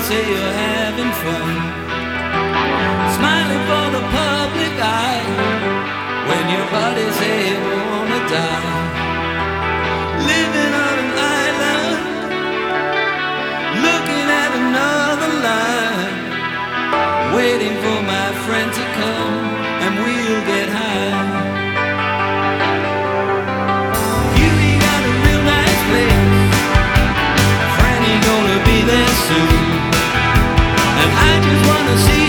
say you're having fun, smiling for the public eye, when your buddies say you wanna die. Living on an island, looking at another line, waiting for my friend to come and we'll get high. You got a real nice place, Franny gonna be there soon, and I just wanna see